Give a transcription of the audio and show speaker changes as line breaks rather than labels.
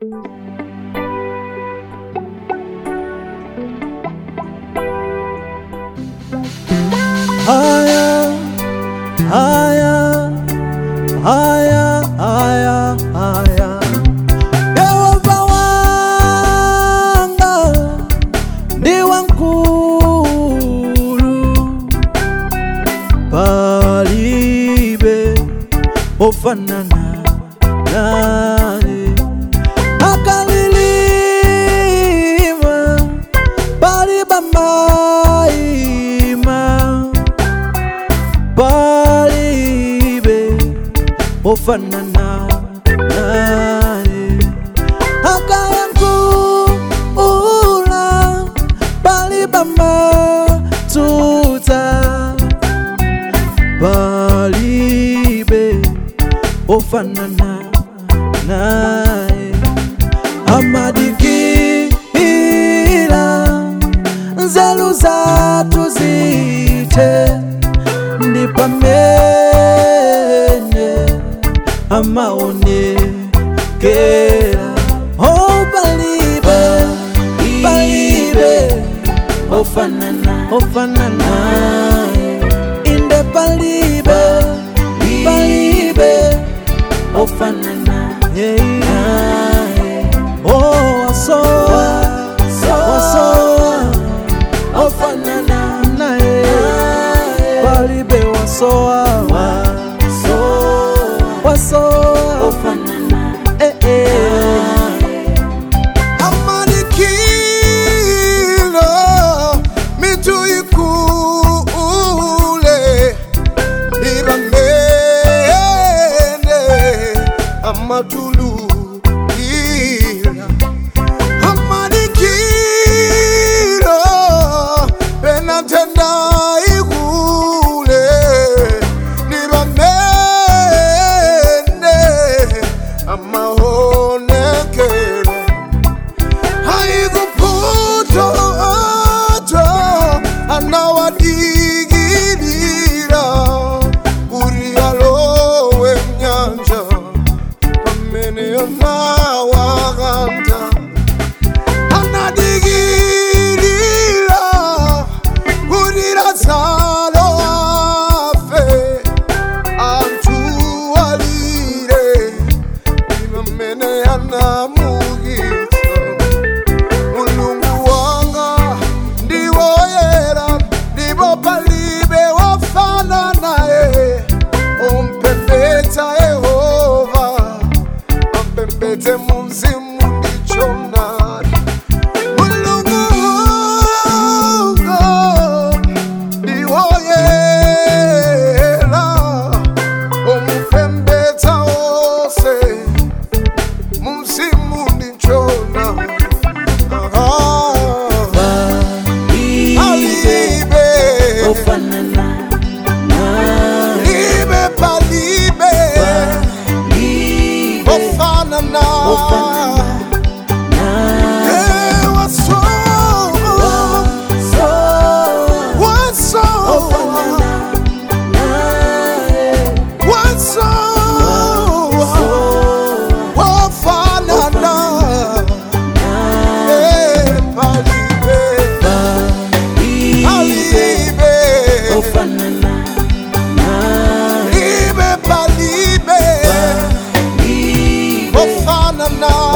Haya, haya, haya, haya, haya. Yehova wanga ndiwe nkulu, palibe ofanana naye. Akalilima paliba maima, palibe ofanana naye. Akayankula paliba matuta, palibe ofanana naye. Amadikila nzelu zatu zite, ndipamene amaonekera. Oh, palibe, palibe ofanana, inde palibe, palibe ofanana. Oh, wasoa ofanana naye, palibe wasoa ofanana.
Amadikilo mitu ikule ibamene amatulu ila. Amadikilo benatenda ikule ibamene amahonekera. Haikuputo anawadigirira urialowe mnyanja pamene onawaganda. Anadigirira urirazalo afe antu alire pamene anamugisa. Mulungu wanga ndiwo yera, ndiwo palibe wafana naye. Ompembedza Yehova, ampembedze mumzimu ndichonari. Mulungu wanga ndiwo yera, ompembedza wose mumzimu ndichonari. Na